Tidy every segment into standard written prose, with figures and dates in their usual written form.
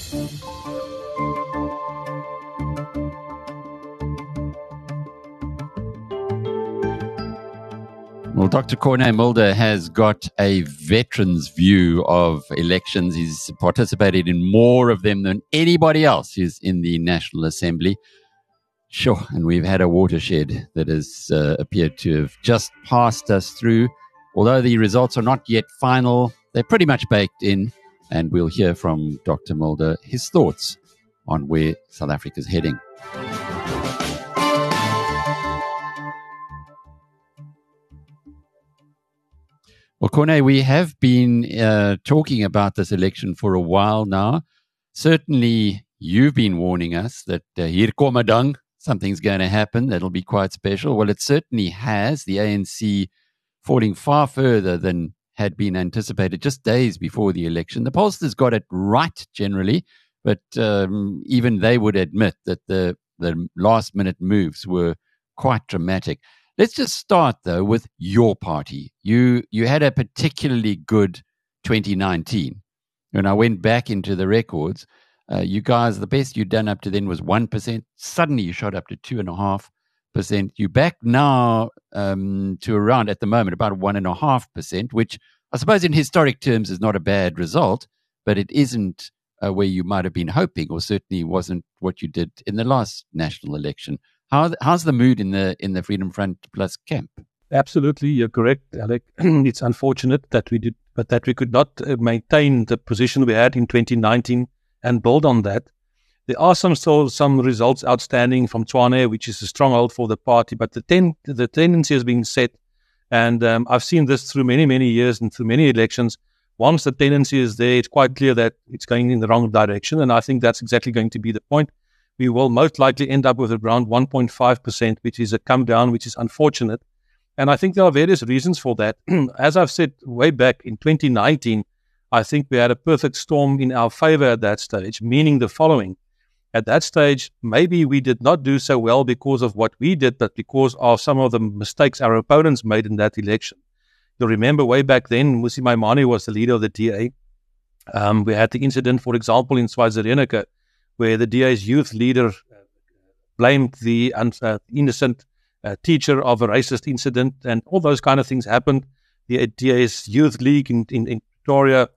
Well, Dr. Corné Mulder has got a veteran's view of elections. He's participated in more of them than anybody else who's in the National Assembly. Sure, and we've had a watershed that has appeared to have just passed us through. Although the results are not yet final, they're pretty much baked in, and we'll hear from Dr. Mulder his thoughts on where South Africa's heading. Well, Corné, we have been talking about this election for a while now. Certainly, you've been warning us that hier kom 'n ding, something's going to happen that'll be quite special. Well, it certainly has. The ANC falling far further than had been anticipated just days before the election. The pollsters got it right generally, but even they would admit that the last-minute moves were quite dramatic. Let's just start, though, with your party. You had a particularly good 2019. When I went back into the records, you guys, the best you'd done up to then was 1%. Suddenly you shot up to 2.5%. You're back now to around, at the moment, about 1.5%, which I suppose in historic terms is not a bad result, but it isn't where you might have been hoping, or certainly wasn't what you did in the last national election. How's the mood in the Freedom Front Plus camp? Absolutely, you're correct, Alec. It's unfortunate that we could not maintain the position we had in 2019 and build on that. There are still some results outstanding from Tshwane, which is a stronghold for the party, but the tendency has been set, and I've seen this through many, many years and through many elections. Once the tendency is there, it's quite clear that it's going in the wrong direction, and I think that's exactly going to be the point. We will most likely end up with around 1.5%, which is a come down, which is unfortunate. And I think there are various reasons for that. As I've said way back in 2019, I think we had a perfect storm in our favor at that stage, meaning the following. At that stage, maybe we did not do so well because of what we did, but because of some of the mistakes our opponents made in that election. You'll remember way back then, Mmusi Maimane was the leader of the DA. We had the incident, for example, in Zwaziland, where the DA's youth leader blamed the innocent teacher of a racist incident, and all those kind of things happened. The DA's youth league in Pretoria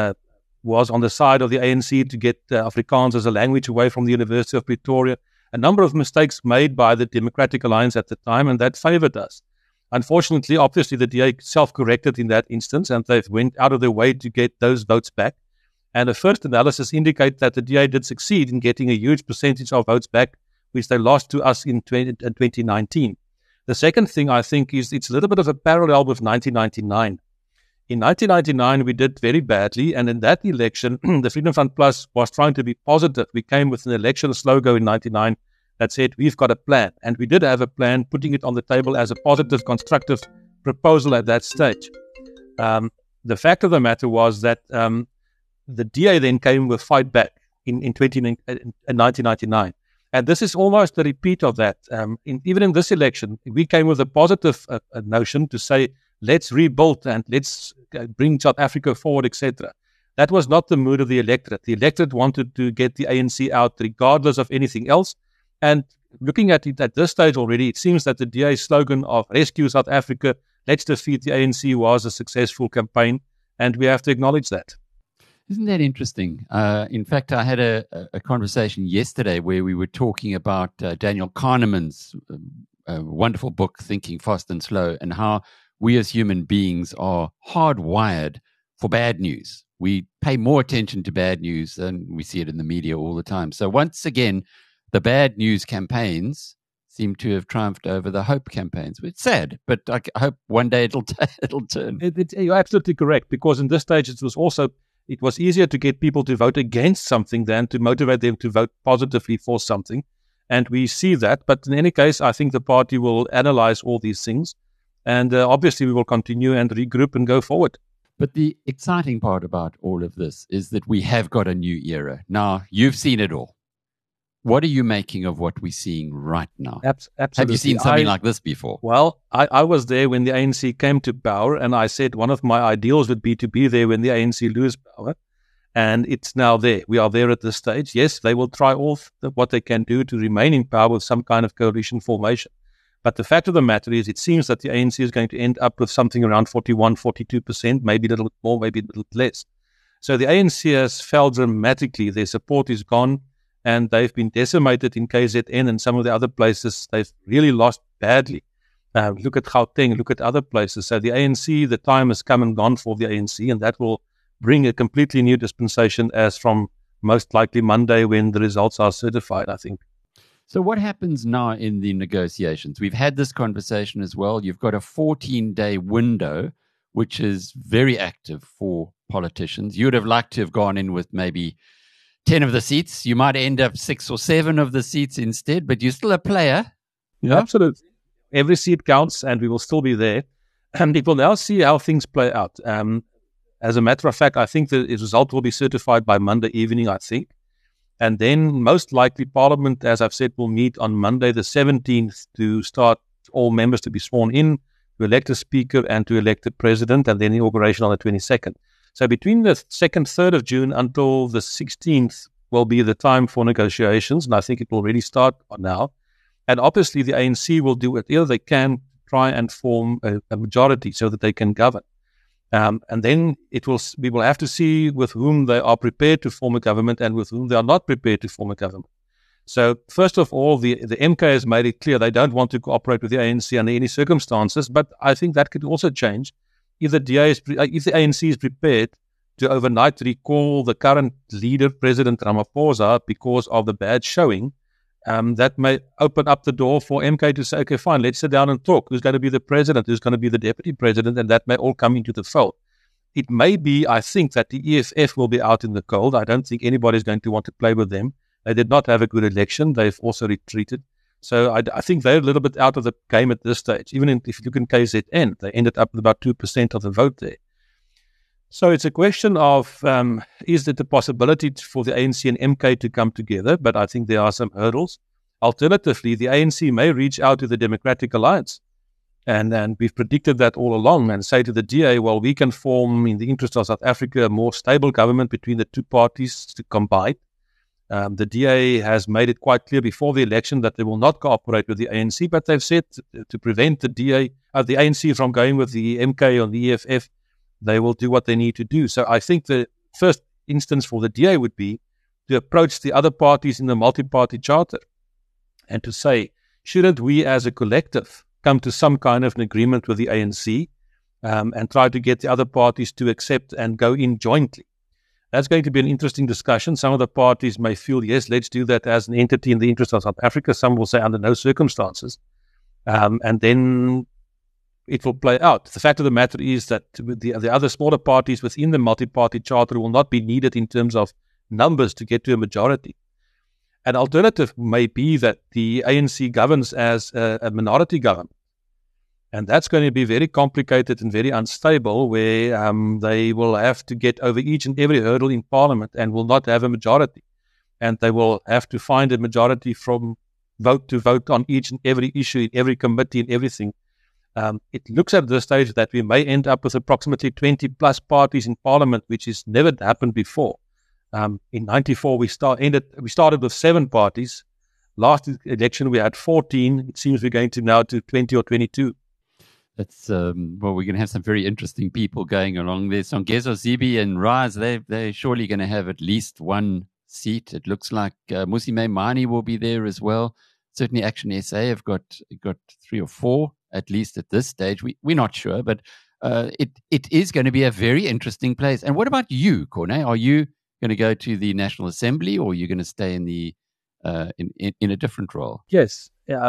was on the side of the ANC to get Afrikaans as a language away from the University of Pretoria. A number of mistakes made by the Democratic Alliance at the time, and that favored us. Unfortunately, obviously, the DA self-corrected in that instance, and they went out of their way to get those votes back. And the first analysis indicates that the DA did succeed in getting a huge percentage of votes back, which they lost to us in 2019. The second thing, I think, is it's a little bit of a parallel with 1999. In 1999, we did very badly, and in that election, the Freedom Front Plus was trying to be positive. We came with an election slogan in 1999 that said, we've got a plan. And we did have a plan, putting it on the table as a positive, constructive proposal at that stage. The fact of the matter was that the DA then came with Fight Back in 1999. And this is almost a repeat of that. Even in this election, we came with a positive notion to say, let's rebuild and let's bring South Africa forward, etc. That was not the mood of the electorate. The electorate wanted to get the ANC out regardless of anything else. And looking at it at this stage already, it seems that the DA slogan of Rescue South Africa, let's defeat the ANC was a successful campaign, and we have to acknowledge that. Isn't that interesting? In fact, I had a conversation yesterday where we were talking about Daniel Kahneman's wonderful book, Thinking Fast and Slow, and how we as human beings are hardwired for bad news. We pay more attention to bad news than we see it in the media all the time. So once again, the bad news campaigns seem to have triumphed over the hope campaigns. It's sad, but I hope one day it'll turn. You're absolutely correct, because in this stage it was easier to get people to vote against something than to motivate them to vote positively for something. And we see that. But in any case, I think the party will analyze all these things. And obviously, we will continue and regroup and go forward. But the exciting part about all of this is that we have got a new era. Now, you've seen it all. What are you making of what we're seeing right now? Absolutely. Have you seen something like this before? Well, I was there when the ANC came to power, and I said one of my ideals would be to be there when the ANC lose power. And it's now there. We are there at this stage. Yes, they will try all what they can do to remain in power with some kind of coalition formation. But the fact of the matter is, it seems that the ANC is going to end up with something around 41, 42%, maybe a little bit more, maybe a little bit less. So the ANC has fell dramatically. Their support is gone, and they've been decimated in KZN and some of the other places. They've really lost badly. Look at Gauteng, look at other places. So the ANC, the time has come and gone for the ANC, and that will bring a completely new dispensation as from most likely Monday when the results are certified, I think. So what happens now in the negotiations? We've had this conversation as well. You've got a 14-day window, which is very active for politicians. You would have liked to have gone in with maybe 10 of the seats. You might end up 6 or 7 of the seats instead, but you're still a player. Yeah, absolutely. Every seat counts, and we will still be there. And we will now see how things play out. As a matter of fact, I think the result will be certified by Monday evening, I think. And then most likely Parliament, as I've said, will meet on Monday the 17th to start all members to be sworn in, to elect a speaker and to elect a president, and then inauguration on the 22nd. So between the 2nd, 3rd of June until the 16th will be the time for negotiations, and I think it will really start now. And obviously the ANC will do whatever they can to try and form a majority so that they can govern. And then we will have to see with whom they are prepared to form a government and with whom they are not prepared to form a government. So first of all, the MK has made it clear they don't want to cooperate with the ANC under any circumstances, but I think that could also change if the ANC is prepared to overnight recall the current leader, President Ramaphosa, because of the bad showing. That may open up the door for MK to say, okay, fine, let's sit down and talk. Who's going to be the president? Who's going to be the deputy president? And that may all come into the fold. It may be, I think, that the EFF will be out in the cold. I don't think anybody's going to want to play with them. They did not have a good election. They've also retreated. So I think they're a little bit out of the game at this stage. Even if you look in KZN, they ended up with about 2% of the vote there. So it's a question of, is it a possibility for the ANC and MK to come together? But I think there are some hurdles. Alternatively, the ANC may reach out to the Democratic Alliance. And we've predicted that all along and say to the DA, well, we can form, in the interest of South Africa, a more stable government between the two parties to combine. The DA has made it quite clear before the election that they will not cooperate with the ANC, but they've said to prevent the ANC from going with the MK or the EFF, they will do what they need to do. So I think the first instance for the DA would be to approach the other parties in the multi-party charter and to say, shouldn't we as a collective come to some kind of an agreement with the ANC and try to get the other parties to accept and go in jointly? That's going to be an interesting discussion. Some of the parties may feel, yes, let's do that as an entity in the interest of South Africa. Some will say under no circumstances. And then it will play out. The fact of the matter is that the other smaller parties within the multi-party charter will not be needed in terms of numbers to get to a majority. An alternative may be that the ANC governs as a minority government. And that's going to be very complicated and very unstable, where they will have to get over each and every hurdle in Parliament and will not have a majority. And they will have to find a majority from vote to vote on each and every issue, in every committee and everything. It looks at this stage that we may end up with approximately 20 plus parties in Parliament, which has never happened before. In 94, we started with 7 parties. Last election, we had 14. It seems we're going to now to 20 or 22. That's well, we're going to have some very interesting people going along there. Songezo Zibi and Raz, they're surely going to have at least one seat. It looks like Musime Mani will be there as well. Certainly Action SA have got 3 or 4, at least at this stage. We're not sure, but it is going to be a very interesting place. And what about you, Corné? Are you going to go to the National Assembly, or are you going to stay in the in a different role? Yes.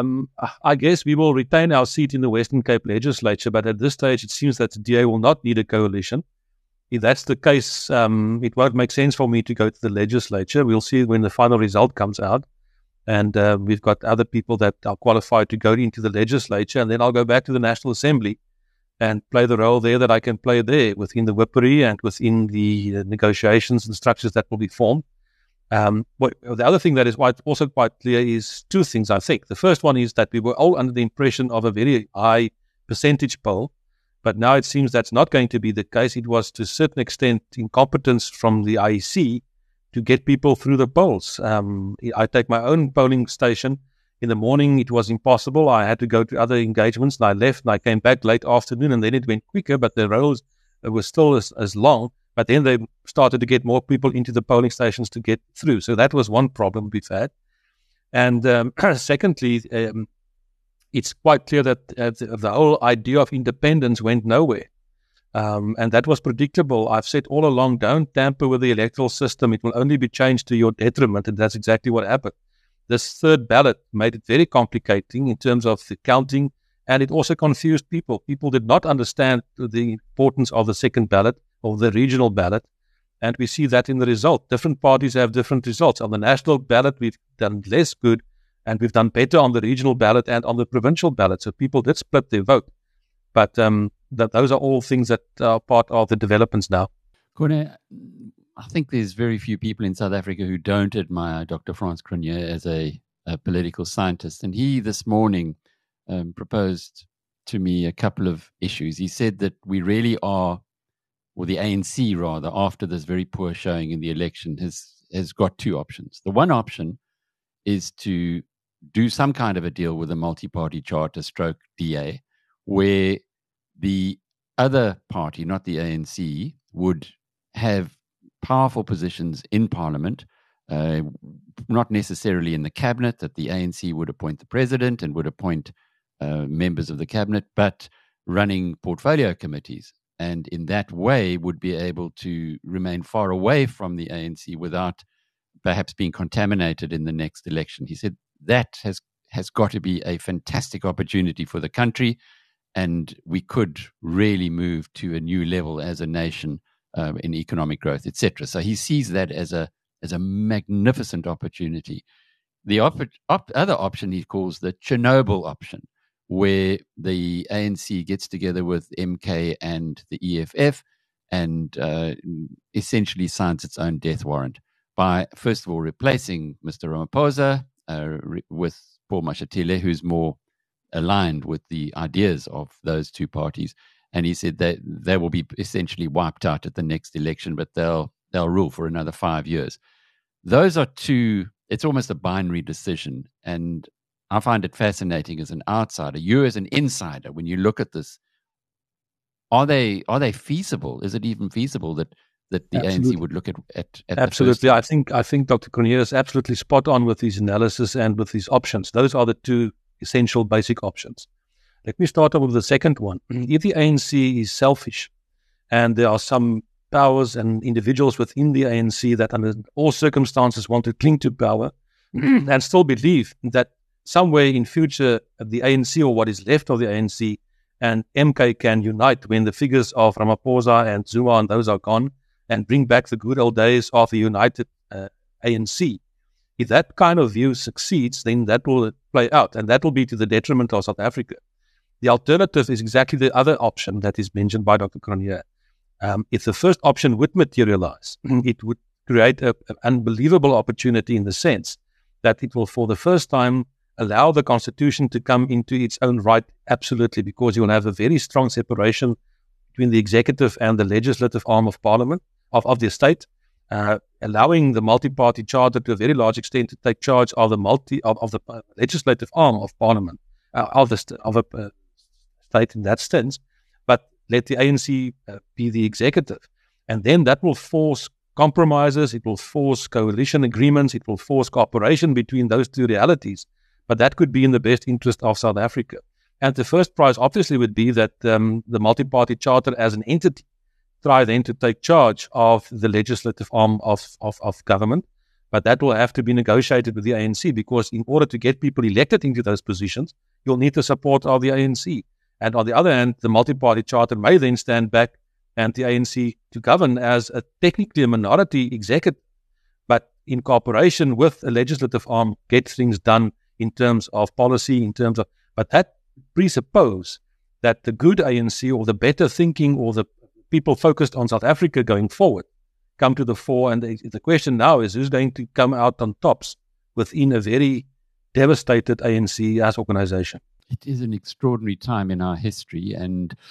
I guess we will retain our seat in the Western Cape Legislature, but at this stage it seems that the DA will not need a coalition. If that's the case, it won't make sense for me to go to the legislature. We'll see when the final result comes out. And we've got other people that are qualified to go into the legislature, and then I'll go back to the National Assembly and play the role there that I can play there within the whippery and within the negotiations and structures that will be formed. The other thing that is also quite clear is 2 things, I think. The first one is that we were all under the impression of a very high percentage poll, But now it seems that's not going to be the case. It was to a certain extent incompetence from the IEC to get people through the polls. I take my own polling station. In the morning, it was impossible. I had to go to other engagements, and I left, and I came back late afternoon, and then it went quicker, but the rows were still as long. But then they started to get more people into the polling stations to get through. So that was one problem we've had. And secondly, it's quite clear that the whole idea of independence went nowhere. And that was predictable. I've said all along, don't tamper with the electoral system. It will only be changed to your detriment, and that's exactly what happened. This third ballot made it very complicating in terms of the counting, and it also confused people. People did not understand the importance of the second ballot or the regional ballot, and we see that in the result. Different parties have different results. On the national ballot, we've done less good, and we've done better on the regional ballot and on the provincial ballot. So people did split their vote. But those are all things that are part of the developments now. Corne, I think there's very few people in South Africa who don't admire Dr. Frans Cronje as a political scientist. And he this morning proposed to me a couple of issues. He said that we really are, or the ANC rather, after this very poor showing in the election, has got two options. The one option is to do some kind of a deal with a multi-party charter stroke DA, where the other party, not the ANC, would have powerful positions in Parliament, not necessarily in the cabinet, that the ANC would appoint the president and would appoint members of the cabinet, but running portfolio committees. And in that way would be able to remain far away from the ANC without perhaps being contaminated in the next election. He said that has got to be a fantastic opportunity for the country, and we could really move to a new level as a nation in economic growth, etc. So he sees that as a magnificent opportunity. The other option he calls the Chernobyl option, where the ANC gets together with MK and the EFF and essentially signs its own death warrant by, first of all, replacing Mr. Ramaphosa with Paul Mashatile, who's more aligned with the ideas of those two parties. And he said that they will be essentially wiped out at the next election, but they'll rule for another 5 years. Those are two, it's almost a binary decision. And I find it fascinating as an outsider. You as an insider, when you look at this, are they feasible? Is it even feasible that the Absolutely. ANC would look at Absolutely. I think Dr. Cronje is absolutely spot on with his analysis and with his options. Those are the two essential basic options. Let me start off with the second one. If the ANC is selfish, and there are some powers and individuals within the ANC that under all circumstances want to cling to power and still believe that somewhere in future the ANC, or what is left of the ANC, and MK can unite when the figures of Ramaphosa and Zuma and those are gone, and bring back the good old days of the united ANC. If that kind of view succeeds, then that will play out, and that will be to the detriment of South Africa. The alternative is exactly the other option that is mentioned by Dr. Cronje. If the first option would materialize, it would create an unbelievable opportunity in the sense that it will, for the first time, allow the Constitution to come into its own right, absolutely, because you will have a very strong separation between the executive and the legislative arm of Parliament, of the state, allowing the multi-party charter to a very large extent to take charge of the legislative arm of Parliament, of a state in that sense, but let the ANC be the executive. And then that will force compromises, it will force coalition agreements, it will force cooperation between those two realities. But that could be in the best interest of South Africa. And the first prize obviously would be that the multi-party charter as an entity try then to take charge of the legislative arm of government. But that will have to be negotiated with the ANC, because in order to get people elected into those positions, you'll need the support of the ANC. And on the other hand, the multi-party charter may then stand back and the ANC to govern as technically a minority executive, but in cooperation with a legislative arm, get things done in terms of policy, but that presuppose that the good ANC, or the better thinking, or the people focused on South Africa going forward, come to the fore. And the question now is, who's going to come out on tops within a very devastated ANC as organization? It is an extraordinary time in our history, and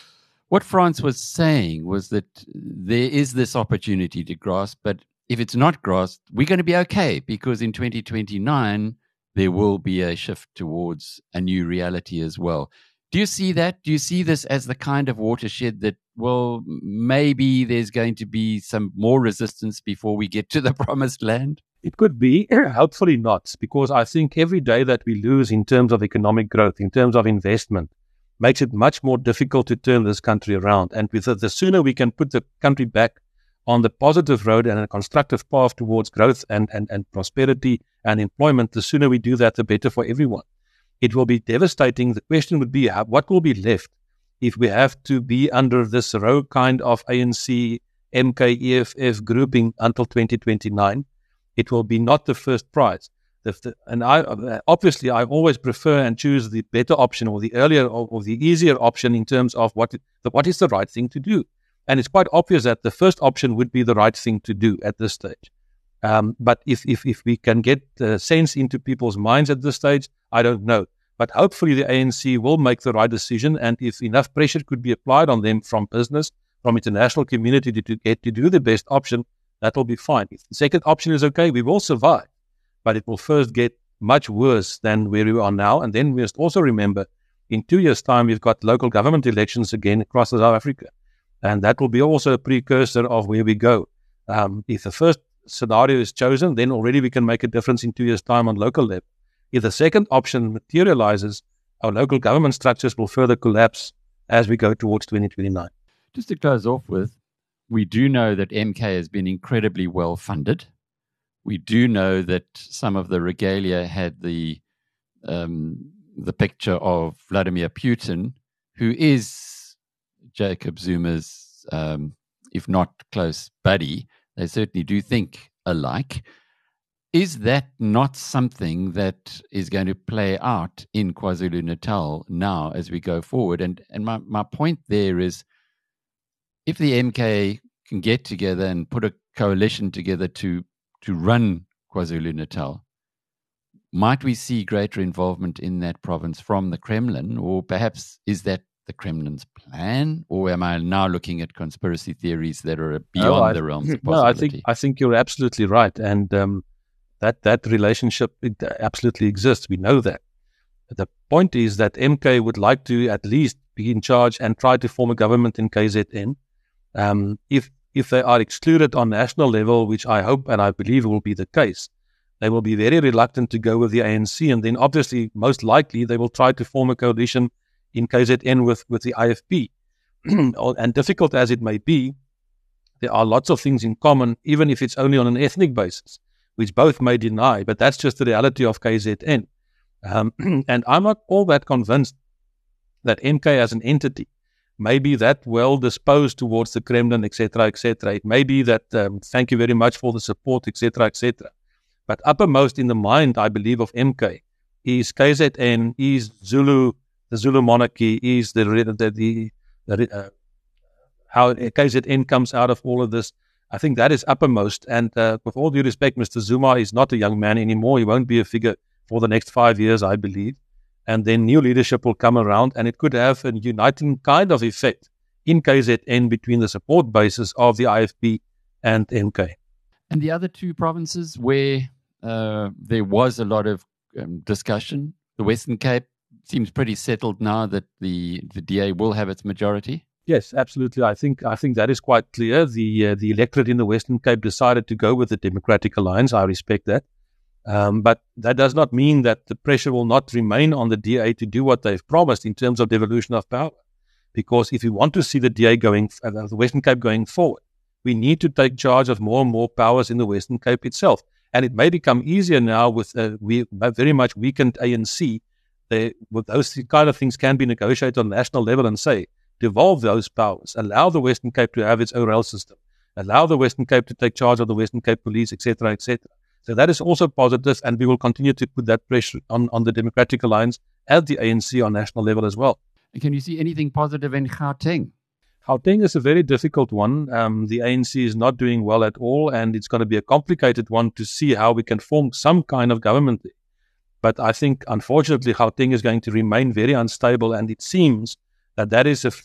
What France was saying was that there is this opportunity to grasp, but if it's not grasped, we're going to be okay, because in 2029, there will be a shift towards a new reality as well. Do you see that? Do you see this as the kind of watershed that, well, maybe there's going to be some more resistance before we get to the promised land? It could be, hopefully not, because I think every day that we lose in terms of economic growth, in terms of investment, makes it much more difficult to turn this country around. And with the sooner we can put the country back on the positive road and a constructive path towards growth and prosperity and employment, the sooner we do that, the better for everyone. It will be devastating. The question would be, what will be left if we have to be under this row kind of ANC, MK, EFF grouping until 2029? It will be not the first prize. And I always prefer and choose the better option, or the earlier or the easier option, in terms of what is the right thing to do. And it's quite obvious that the first option would be the right thing to do at this stage. But if we can get sense into people's minds at this stage, I don't know. But hopefully the ANC will make the right decision, and if enough pressure could be applied on them from business, from international community to get to do the best option, that will be fine. If the second option is okay, we will survive. But it will first get much worse than where we are now. And then we must also remember, in 2 years' time, we've got local government elections again across South Africa. And that will be also a precursor of where we go. If the first scenario is chosen, then already we can make a difference in 2 years' time on local level. If the second option materializes, our local government structures will further collapse as we go towards 2029. Just to close off with, we do know that MK has been incredibly well funded. We do know that some of the regalia had the picture of Vladimir Putin, who is Jacob Zuma's, if not close buddy. They certainly do think alike. Is that not something that is going to play out in KwaZulu-Natal now as we go forward? And my point there is, if the MK can get together and put a coalition together to run KwaZulu-Natal, might we see greater involvement in that province from the Kremlin? Or perhaps is that the Kremlin's plan? Or am I now looking at conspiracy theories that are beyond the realms of possibility? No, I think you're absolutely right. And that relationship, it absolutely exists. We know that. The point is that MK would like to at least be in charge and try to form a government in KZN. If they are excluded on national level, which I hope and I believe will be the case, they will be very reluctant to go with the ANC. And then obviously, most likely, they will try to form a coalition in KZN with the IFP. And difficult as it may be, there are lots of things in common, even if it's only on an ethnic basis, which both may deny, but that's just the reality of KZN. And I'm not all that convinced that MK as an entity may be that well disposed towards the Kremlin, etc., etc. It may be that, thank you very much for the support, etc., etc. But uppermost in the mind, I believe, of MK is KZN, is Zulu, the Zulu monarchy, is how KZN comes out of all of this. I think that is uppermost. And with all due respect, Mr. Zuma is not a young man anymore. He won't be a figure for the next 5 years, I believe. And then new leadership will come around, and it could have a uniting kind of effect in KZN between the support bases of the IFP and MK. And the other two provinces where there was a lot of discussion, the Western Cape seems pretty settled now that the DA will have its majority. Yes, absolutely. I think that is quite clear. The electorate in the Western Cape decided to go with the Democratic Alliance. I respect that. But that does not mean that the pressure will not remain on the DA to do what they've promised in terms of devolution of power. Because if we want to see the DA the Western Cape going forward, we need to take charge of more and more powers in the Western Cape itself. And it may become easier now with we very much weakened ANC. With those kind of things can be negotiated on national level and say, devolve those powers, allow the Western Cape to have its own rail system, allow the Western Cape to take charge of the Western Cape Police, etc., etc. So that is also positive, and we will continue to put that pressure on the Democratic Alliance and the ANC on national level as well. And can you see anything positive in Gauteng? Gauteng is a very difficult one. The ANC is not doing well at all, and it's going to be a complicated one to see how we can form some kind of government there. But I think, unfortunately, Gauteng is going to remain very unstable, and it seems that is a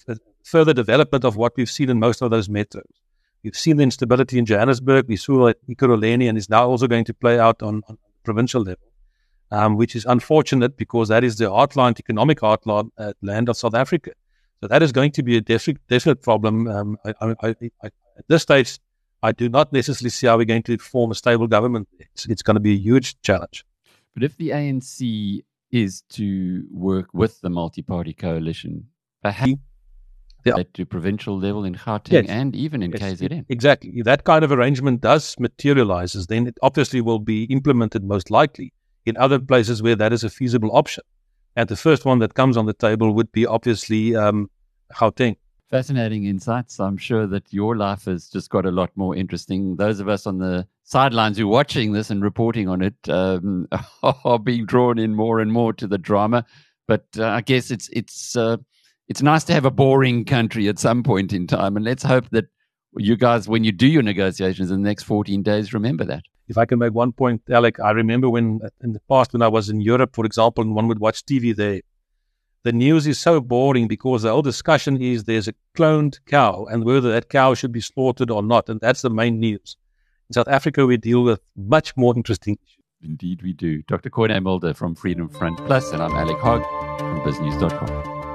further development of what we've seen in most of those metros. We've seen the instability in Johannesburg. We saw it in Ekurhuleni, and is now also going to play out on provincial level, which is unfortunate because that is the heartland, economic heartland land of South Africa. So that is going to be a definite problem. At this stage, I do not necessarily see how we're going to form a stable government. It's going to be a huge challenge. But if the ANC is to work with the multi-party coalition, perhaps to provincial level in Gauteng and even in KZN. Exactly. If that kind of arrangement does materialize, then it obviously will be implemented most likely in other places where that is a feasible option. And the first one that comes on the table would be obviously Gauteng. Fascinating insights. I'm sure that your life has just got a lot more interesting. Those of us on the sidelines who are watching this and reporting on it are being drawn in more and more to the drama. But I guess it's nice to have a boring country at some point in time. And let's hope that you guys, when you do your negotiations in the next 14 days, remember that. If I can make one point, Alec, I remember when in the past when I was in Europe, for example, and one would watch TV there, the news is so boring because the whole discussion is there's a cloned cow and whether that cow should be slaughtered or not. And that's the main news. In South Africa, we deal with much more interesting issues. Indeed, we do. Dr. Koiné Mulder from Freedom Front Plus, and I'm Alec Hogg from BizNews.com.